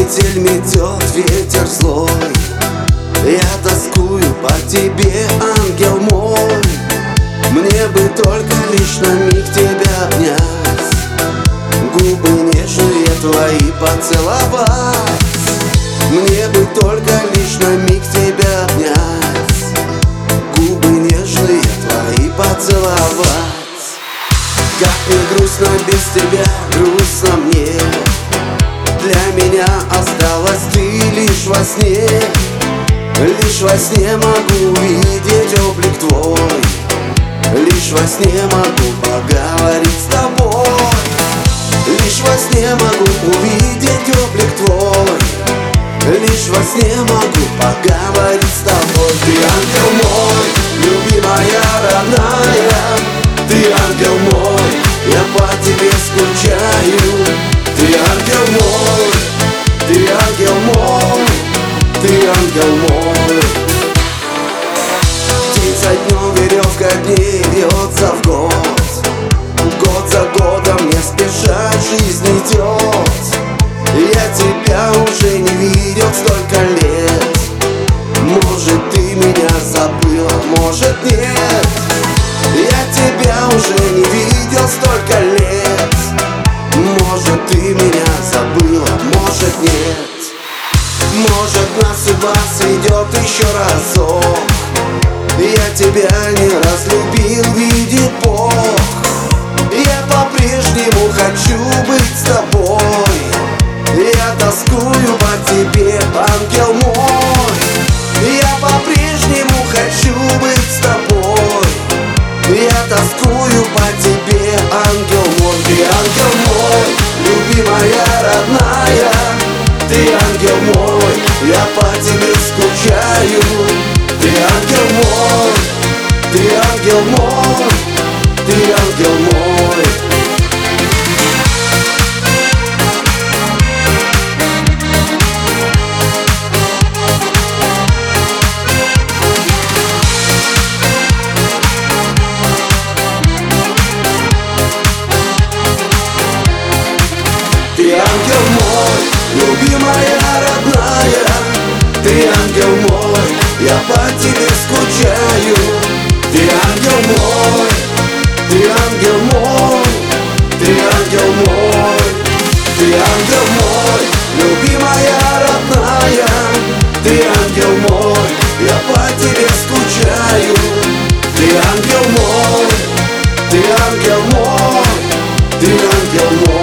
метель метет, ветер злой. Я тоскую по тебе, ангел мой. Мне бы только лишь на миг тебя обнять, губы нежные твои поцеловать. Мне бы только лишь на миг тебя обнять, губы нежные твои поцеловать. Как мне грустно без тебя, грустно мне. Для меня осталась ты лишь во сне. Лишь во сне могу увидеть облик твой. Лишь во сне могу поговорить с тобой. Лишь во сне могу увидеть облик твой. Лишь во сне могу поговорить с тобой. Ты ангел мой, любимая, родная. Ты ангел мой, я по тебе скучаю. Ты ангел мой, ты ангел мой, ты ангел мой. День за днем, веревка дней вьется в год. Год за годом не спеша жизнь идет. Я тебя уже не видел столько лет. Может, ты меня забыла, может, нет. Я тебя уже не видел столько лет. Может, ты меня забыла, может, нет. Может, нас судьба сведет еще разок. Я тебя не разлюбил, видит Бог. Я по-прежнему хочу быть с тобой. Я тоскую по тебе, ангел мой. Я по-прежнему хочу быть с тобой. Я тоскую по тебе, ангел мой. Ты ангел мой, любимая, родная. Ты ангел мой, я по тебе скучаю. Ты ангел мой, ты ангел мой, ты ангел мой. Ты ангел мой, любимая, родная. Ты ангел мой, я по тебе скучаю. Ты ангел мой, ты ангел мой, ты ангел мой. Ты ангел мой, любимая, родная. Ты ангел мой, я по тебе скучаю. Ты ангел мой, ты ангел мой, ты ангел мой.